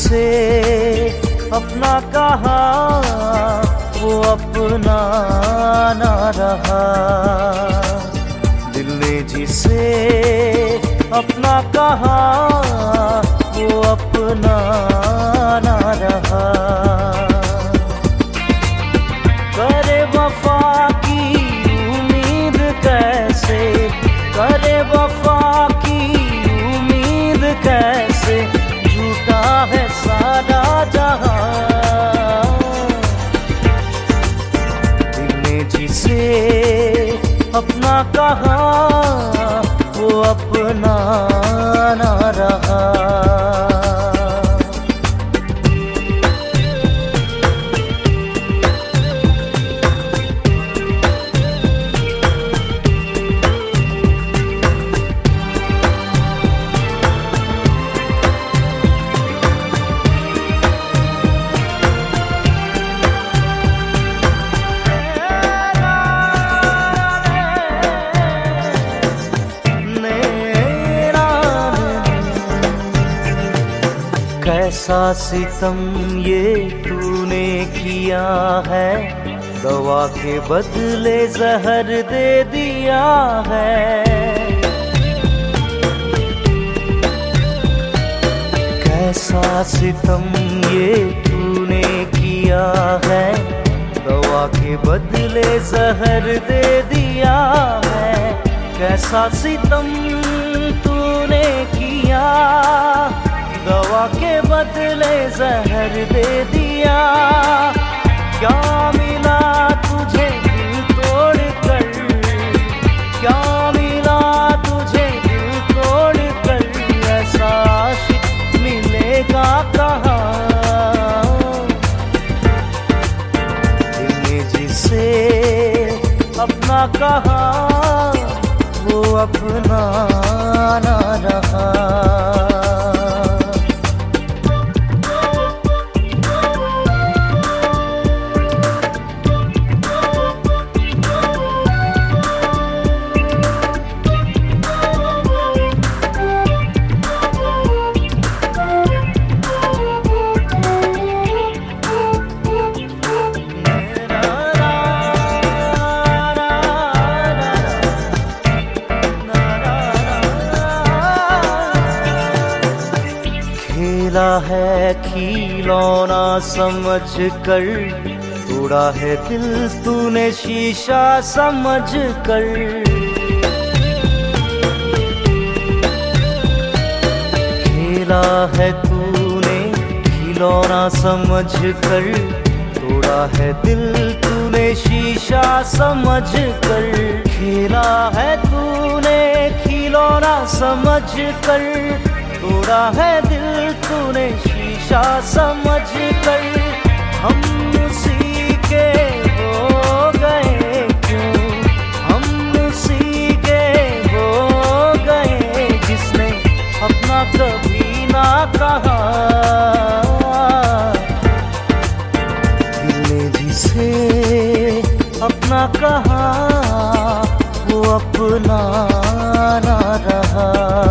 जिसे अपना कहा वो अपना ना रहा। दिल ने जिसे अपना कहा वो अपना ना रहा। करे वफा की उम्मीद कैसे, करे वफा की उम्मीद कैसे, झूठा है सारा जहां। दिल ने जिसे अपना कहा वो अपना ना रहा। कैसा सितम ये तूने किया है, दवा के बदले जहर दे दिया है। कैसा सितम ये तूने किया है, दवा के बदले जहर दे दिया है। कैसा सितम तूने किया, दवा के बदले जहर दे दिया। क्या मिला तुझे दिल तोड़ कर, क्या मिला तुझे दिल तोड़ कर, ऐसा आशिक मिलेगा कहाँ। दिल ने जिसे अपना कहा वो अपना ना रहा। खेला है खिलौना समझ कर, तोड़ा है दिल तूने शीशा समझ कर। खेला है तूने खिलौना समझ कर, तोड़ा है दिल तूने शीशा समझ कर। खेला है तूने खिलौना समझ कर, तोड़ा है दिल तूने शीशा समझ कर। हम उसी के हो गए क्यों, हम उसी के हो गए जिसने अपना कभी ना कहा। दिल ने जिसे अपना कहा वो अपना ना रहा।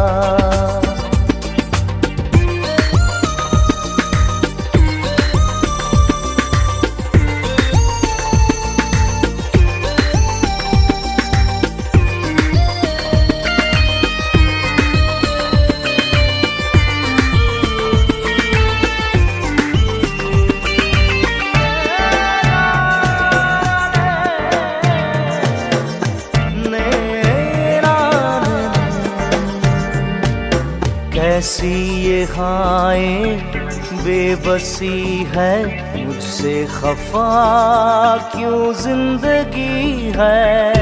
कैसी ये हाय बेबसी है, मुझसे खफा क्यों जिंदगी है।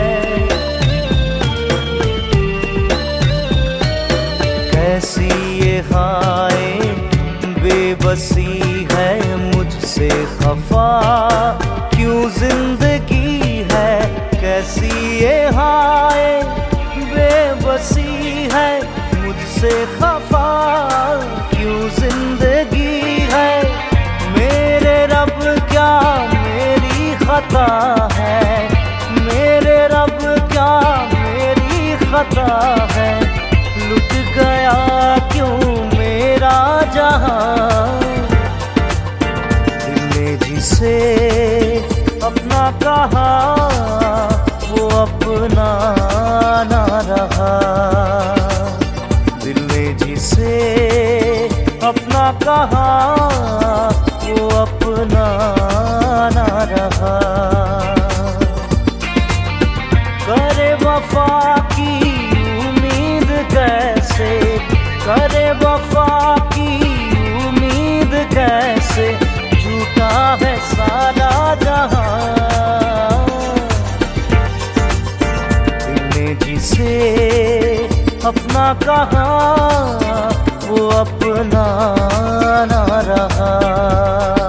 कैसी ये हाय बेबसी है, मुझसे खफा क्यों जिंदगी है। कैसी ये हाय बेबसी है, मुझसे खफा क्यों जिंदगी है। मेरे रब क्या मेरी खता है, मेरे रब क्या मेरी खता है। लुट गया क्यों मेरा जहां। जिसे अपना कहा वो अपना ना रहा, दिल ने जिसे अपना कहा वो अपना ना रहा। करे वफा की उम्मीद कैसे, करे वफा की उम्मीद कैसे, झूठा है सारा जहां। दिल ने जिसे अपना कहा वो अपना ना रहा।